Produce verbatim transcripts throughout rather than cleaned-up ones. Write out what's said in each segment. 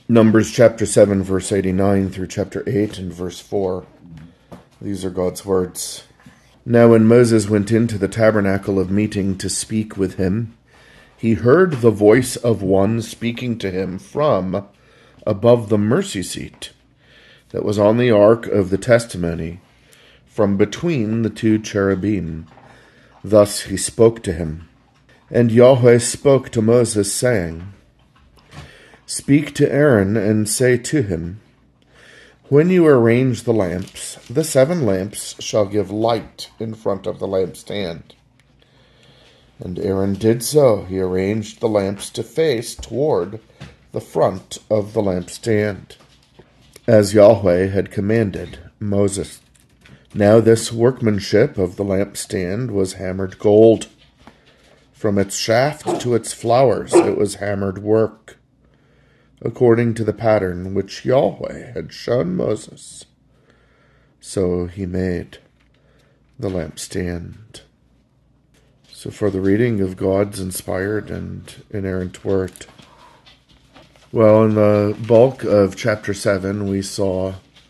Numbers chapter seven, verse eighty-nine through chapter eight and verse four. These are God's words. Now when Moses went into the tabernacle of meeting to speak with him, he heard the voice of one speaking to him from above the mercy seat that was on the ark of the testimony, from between the two cherubim. Thus he spoke to him. And Yahweh spoke to Moses, saying, Speak to Aaron and say to him, When you arrange the lamps, the seven lamps shall give light in front of the lampstand. And Aaron did so. He arranged the lamps to face toward the front of the lampstand, as Yahweh had commanded Moses. Now this workmanship of the lampstand was hammered gold. From its shaft to its flowers it was hammered work, according to the pattern which Yahweh had shown Moses. So he made the lampstand. So for the reading of God's inspired and inerrant word. Well, in the bulk of chapter seven, we saw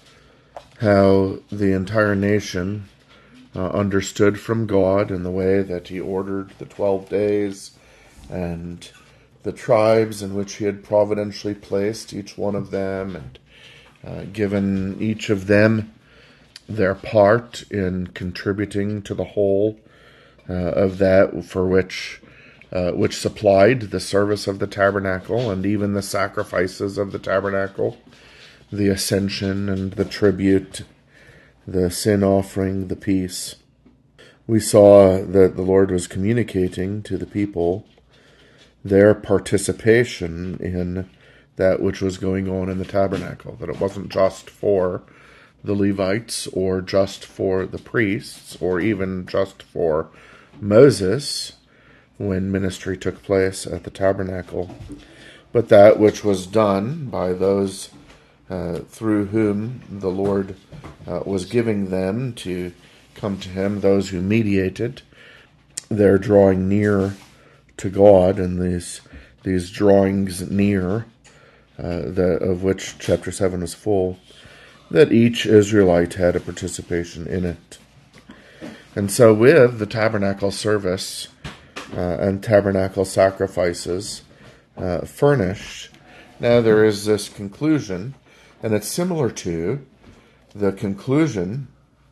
how the entire nation uh, understood from God in the way that he ordered the twelve days and the tribes in which he had providentially placed each one of them, and uh, given each of them their part in contributing to the whole uh, of that for which uh, which supplied the service of the tabernacle and even the sacrifices of the tabernacle, the ascension and the tribute, the sin offering, the peace. We saw that the Lord was communicating to the people their participation in that which was going on in the tabernacle, that it wasn't just for the Levites or just for the priests or even just for Moses when ministry took place at the tabernacle, but that which was done by those uh, through whom the Lord uh, was giving them to come to him, those who mediated their drawing near to God, and these these drawings near, uh, the, of which chapter seven is full, that each Israelite had a participation in it. And so with the tabernacle service uh, and tabernacle sacrifices uh, furnished, now there is this conclusion, and it's similar to the conclusion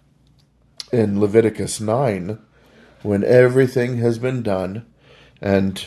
in Leviticus nine, when everything has been done, and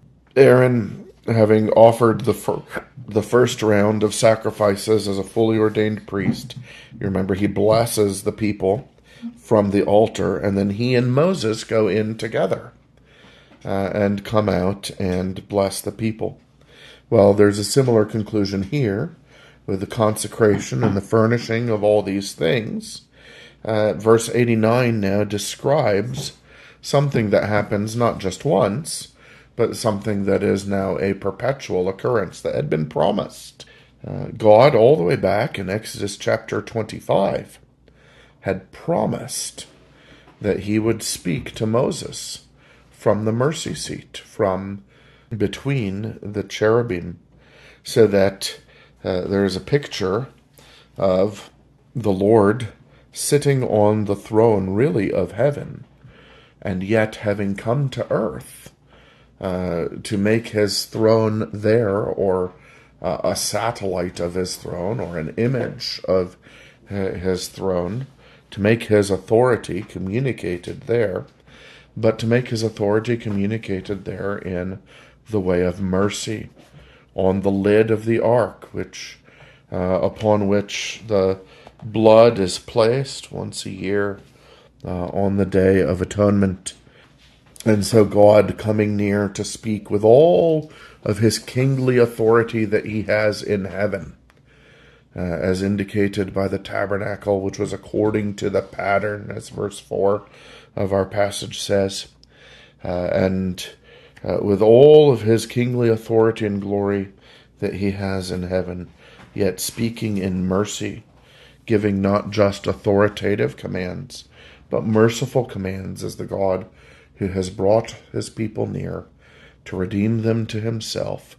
Aaron, having offered the fir- the first round of sacrifices as a fully ordained priest, you remember he blesses the people from the altar, and then he and Moses go in together uh, and come out and bless the people. Well, there's a similar conclusion here with the consecration and the furnishing of all these things. Uh, verse eighty-nine now describes something that happens not just once, but something that is now a perpetual occurrence that had been promised. Uh, God, all the way back in Exodus chapter twenty-five, had promised that he would speak to Moses from the mercy seat, from between the cherubim, so that uh, there is a picture of the Lord sitting on the throne, really, of heaven, and yet having come to earth uh, to make his throne there, or uh, a satellite of his throne, or an image of his throne, to make his authority communicated there, but to make his authority communicated there in the way of mercy, on the lid of the ark, which uh, upon which the blood is placed once a year uh, on the Day of Atonement. And so God coming near to speak with all of his kingly authority that he has in heaven, uh, as indicated by the tabernacle, which was according to the pattern, as verse four of our passage says, uh, and uh, with all of his kingly authority and glory that he has in heaven, yet speaking in mercy, giving not just authoritative commands, but merciful commands, as the God who has brought his people near to redeem them to himself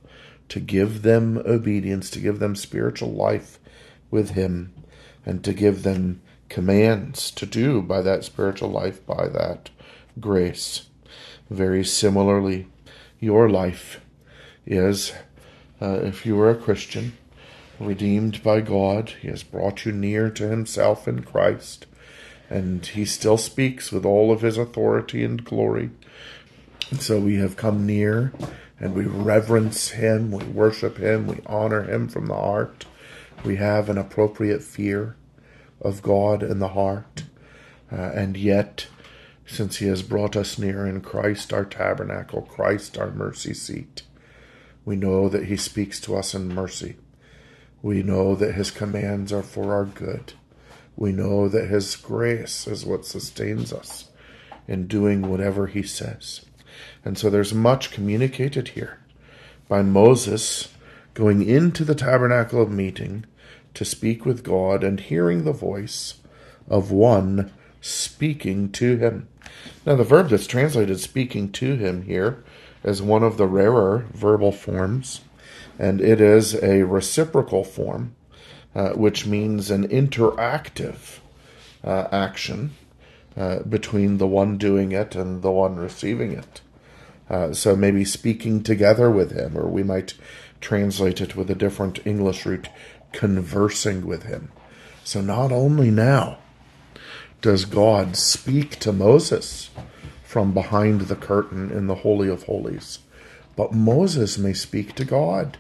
to give them obedience, to give them spiritual life with him, and to give them commands to do by that spiritual life, by that grace. Very similarly, your life is, uh, if you are a Christian, redeemed by God. He has brought you near to himself in Christ, and he still speaks with all of his authority and glory. And so we have come near, and we reverence him, we worship him, we honor him from the heart. We have an appropriate fear of God in the heart, uh, and yet, since he has brought us near in Christ our tabernacle, Christ our mercy seat, we know that he speaks to us in mercy. We know that his commands are for our good. We know that his grace is what sustains us in doing whatever he says. And so there's much communicated here by Moses going into the tabernacle of meeting to speak with God and hearing the voice of one speaking to him. Now, the verb that's translated speaking to him here is one of the rarer verbal forms, and it is a reciprocal form, uh, which means an interactive uh, action uh, between the one doing it and the one receiving it. Uh, so maybe speaking together with him, or we might translate it with a different English root, conversing with him. So not only now does God speak to Moses from behind the curtain in the Holy of Holies, but Moses may speak to God.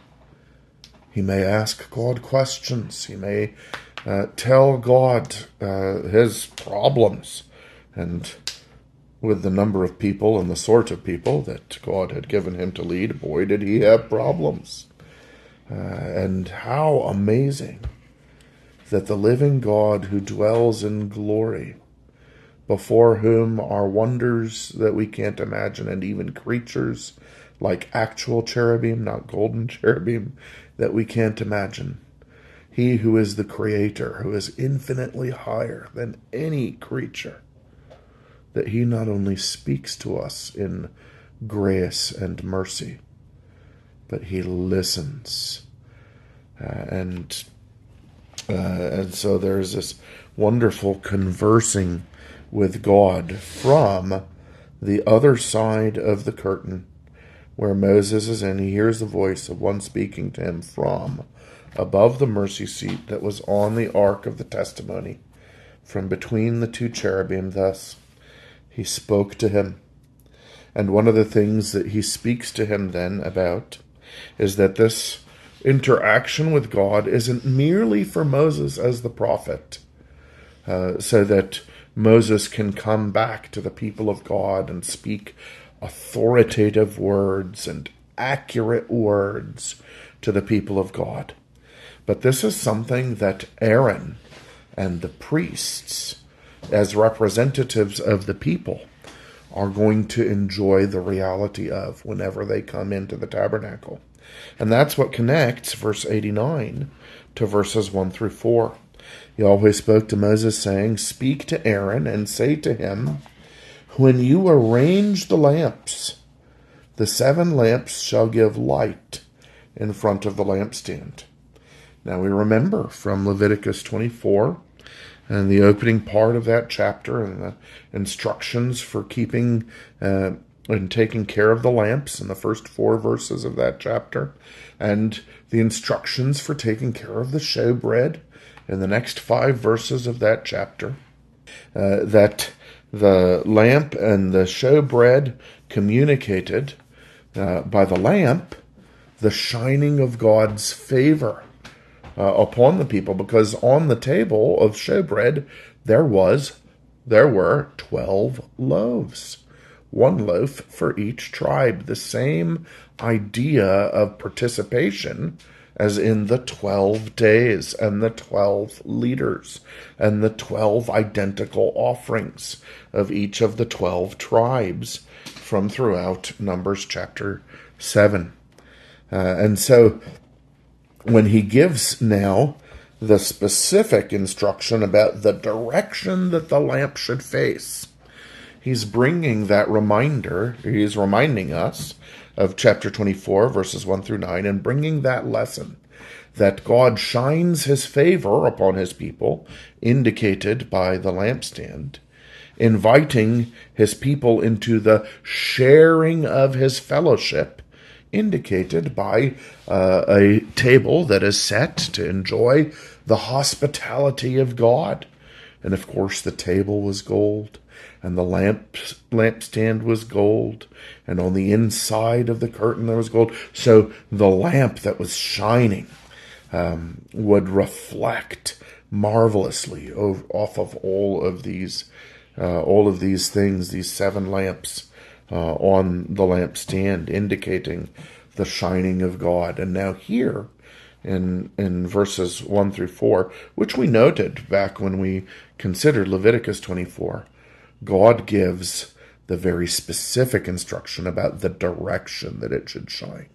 He may ask God questions. He may uh, tell God uh, his problems. And with the number of people and the sort of people that God had given him to lead, boy, did he have problems. Uh, and how amazing that the living God who dwells in glory, before whom are wonders that we can't imagine, and even creatures like actual cherubim, not golden cherubim, that we can't imagine. He who is the creator, who is infinitely higher than any creature, that he not only speaks to us in grace and mercy, but he listens. Uh, and uh, and so there's this wonderful conversing with God from the other side of the curtain, where Moses is in. He hears the voice of one speaking to him from above the mercy seat that was on the ark of the testimony, from between the two cherubim. Thus he spoke to him. And one of the things that he speaks to him then about is that this interaction with God isn't merely for Moses as the prophet, uh, so that Moses can come back to the people of God and speak authoritative words and accurate words to the people of God. But this is something that Aaron and the priests, as representatives of the people, are going to enjoy the reality of whenever they come into the tabernacle. And that's what connects verse eighty-nine to verses one through four. Yahweh spoke to Moses, saying, "Speak to Aaron and say to him, when you arrange the lamps, the seven lamps shall give light in front of the lampstand." Now we remember from Leviticus twenty-four and the opening part of that chapter and the instructions for keeping uh, and taking care of the lamps in the first four verses of that chapter, and the instructions for taking care of the showbread in the next five verses of that chapter, uh, that the lamp and the showbread communicated uh, by the lamp the shining of God's favor uh, upon the people, because on the table of showbread there was there were twelve loaves, one loaf for each tribe, the same idea of participation as in the twelve days and the twelve leaders and the twelve identical offerings of each of the twelve tribes from throughout Numbers chapter seven. Uh, and so when he gives now the specific instruction about the direction that the lamp should face, he's bringing that reminder. He's reminding us of chapter twenty-four, verses one through nine, and bringing that lesson that God shines his favor upon his people, indicated by the lampstand, inviting his people into the sharing of his fellowship, indicated by uh, a table that is set to enjoy the hospitality of God. And of course, the table was gold, and the lamp lampstand was gold, and on the inside of the curtain there was gold. So the lamp that was shining um, would reflect marvelously off of all of these, uh, all of these things, these seven lamps uh, on the lampstand, indicating the shining of God. And now here, in in verses one through four, which we noted back when we considered Leviticus twenty-four, God gives the very specific instruction about the direction that it should shine.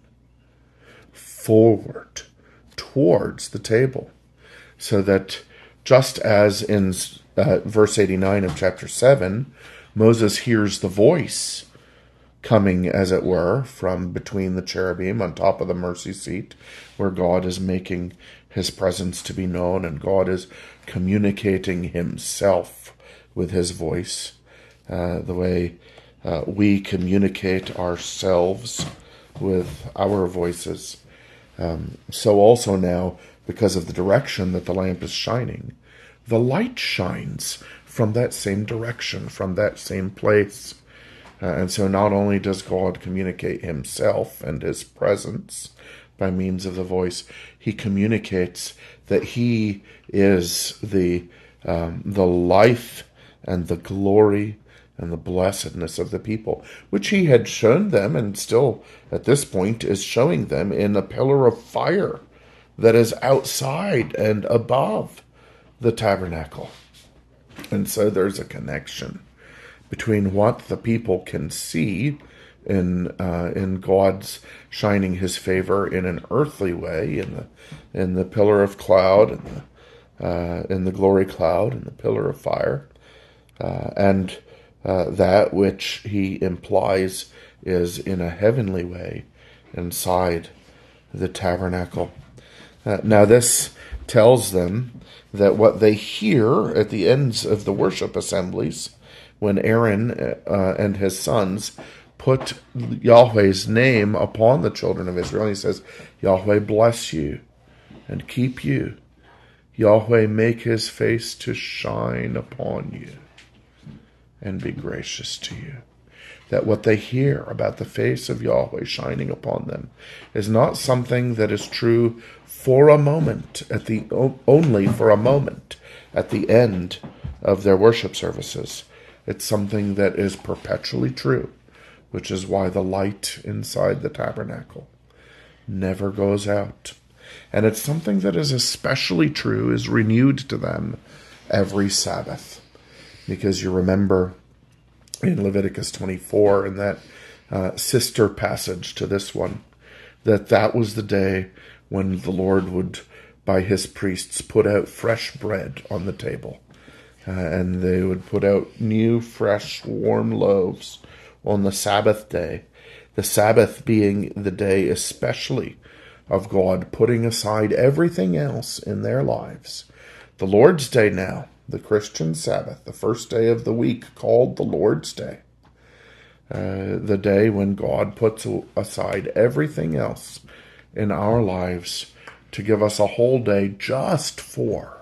Forward, towards the table. So that just as in uh, verse eighty-nine of chapter seven, Moses hears the voice coming, as it were, from between the cherubim on top of the mercy seat, where God is making his presence to be known, and God is communicating himself with his voice, uh, the way uh, we communicate ourselves with our voices. Um, so also now, because of the direction that the lamp is shining, the light shines from that same direction, from that same place. Uh, and so not only does God communicate himself and his presence by means of the voice, he communicates that he is the um, the life and the glory and the blessedness of the people, which he had shown them and still at this point is showing them in a pillar of fire that is outside and above the tabernacle. And so there's a connection between what the people can see in uh, in God's shining his favor in an earthly way, in the in the pillar of cloud, and the, uh, in the glory cloud, and the pillar of fire, uh, and uh, that which he implies is in a heavenly way inside the tabernacle. Uh, now this tells them that what they hear at the ends of the worship assemblies, when Aaron uh, and his sons put Yahweh's name upon the children of Israel, he says, Yahweh bless you and keep you. Yahweh make his face to shine upon you and be gracious to you. That what they hear about the face of Yahweh shining upon them is not something that is true for a moment, at the only for a moment at the end of their worship services. It's something that is perpetually true, which is why the light inside the tabernacle never goes out. And it's something that is especially true, is renewed to them every Sabbath. Because you remember in Leviticus twenty-four, in that uh, sister passage to this one, that that was the day when the Lord would, by his priests, put out fresh bread on the table. Uh, and they would put out new, fresh, warm loaves on the Sabbath day. The Sabbath being the day especially of God putting aside everything else in their lives. The Lord's Day now, the Christian Sabbath, the first day of the week called the Lord's Day. Uh, the day when God puts aside everything else in our lives to give us a whole day just for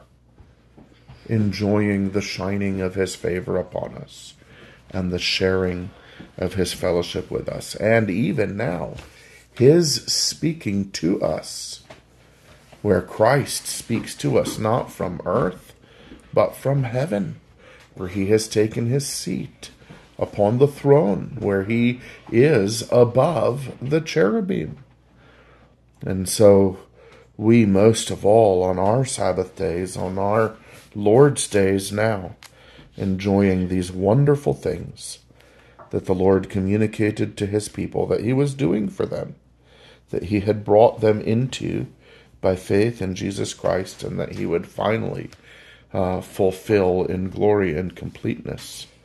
enjoying the shining of his favor upon us and the sharing of his fellowship with us. And even now, his speaking to us, where Christ speaks to us not from earth, but from heaven, where he has taken his seat upon the throne, where he is above the cherubim. And so we most of all on our Sabbath days, on our Lord's days now, enjoying these wonderful things that the Lord communicated to his people that he was doing for them, that he had brought them into by faith in Jesus Christ, and that he would finally uh, fulfill in glory and completeness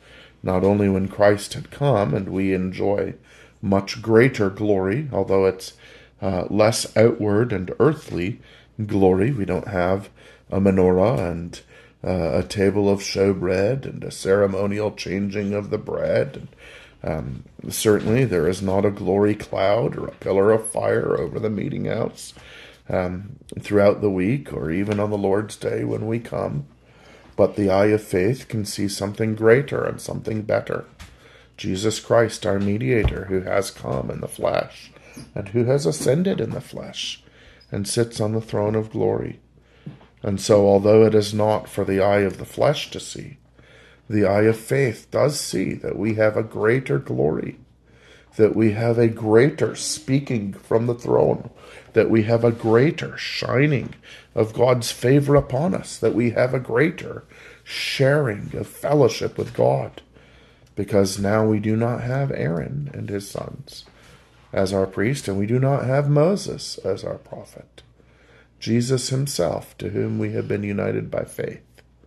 not only when Christ had come and we enjoy much greater glory, although it's uh, less outward and earthly glory. We don't have a menorah and uh, a table of showbread and a ceremonial changing of the bread. And, um, certainly there is not a glory cloud or a pillar of fire over the meeting house um, throughout the week or even on the Lord's Day when we come. But the eye of faith can see something greater and something better. Jesus Christ, our mediator, who has come in the flesh and who has ascended in the flesh and sits on the throne of glory. And so, although it is not for the eye of the flesh to see, the eye of faith does see that we have a greater glory, that we have a greater speaking from the throne, that we have a greater shining of God's favor upon us, that we have a greater sharing of fellowship with God, because now we do not have Aaron and his sons as our priest, and we do not have Moses as our prophet. Jesus himself, to whom we have been united by faith,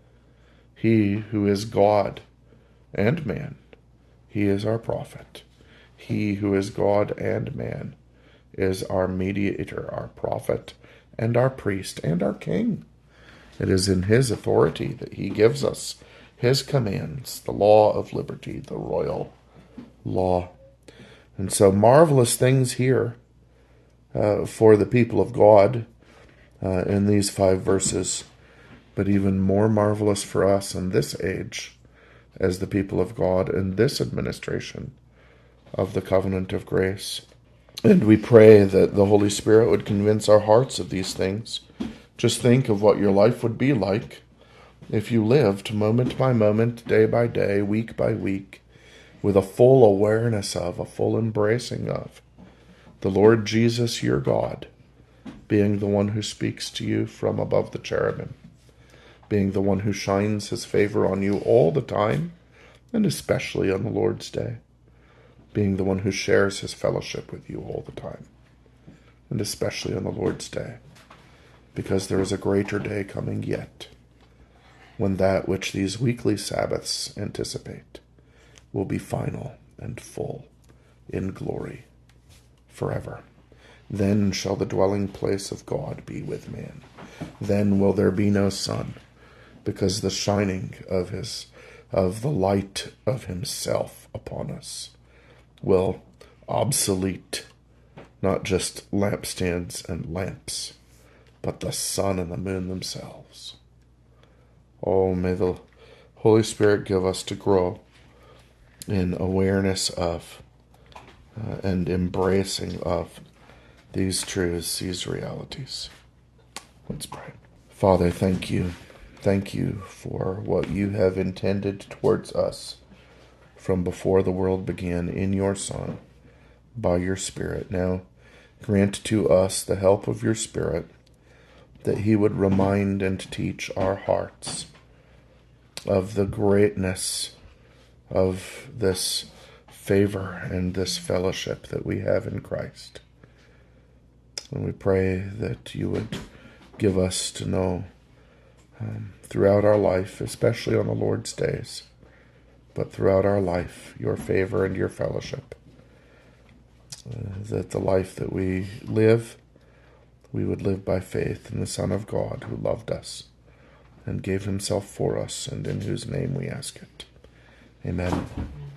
he who is God and man, he is our prophet. He who is God and man is our mediator, our prophet, and our priest, and our king. It is in his authority that he gives us his commands, the law of liberty, the royal law. And so marvelous things here uh, for the people of God uh, in these five verses, but even more marvelous for us in this age as the people of God in this administration of the covenant of grace. And we pray that the Holy Spirit would convince our hearts of these things. Just think of what your life would be like if you lived moment by moment, day by day, week by week, with a full awareness of, a full embracing of the Lord Jesus, your God, being the one who speaks to you from above the cherubim, being the one who shines his favor on you all the time, and especially on the Lord's Day, being the one who shares his fellowship with you all the time, and especially on the Lord's Day, because there is a greater day coming yet, when that which these weekly Sabbaths anticipate will be final and full in glory forever. Then shall the dwelling place of God be with man. Then will there be no sun, because the shining of his, of the light of himself upon us will obsolete not just lampstands and lamps, but the sun and the moon themselves. Oh, may the Holy Spirit give us to grow in awareness of uh, and embracing of these truths, these realities. Let's pray. Father, thank you. Thank you for what you have intended towards us from before the world began in your Son, by your Spirit. Now grant to us the help of your Spirit, that he would remind and teach our hearts of the greatness of this favor and this fellowship that we have in Christ. And we pray that you would give us to know um, throughout our life, especially on the Lord's days, but throughout our life, your favor and your fellowship. Uh, that the life that we live, we would live by faith in the Son of God who loved us and gave himself for us, and in whose name we ask it. Amen.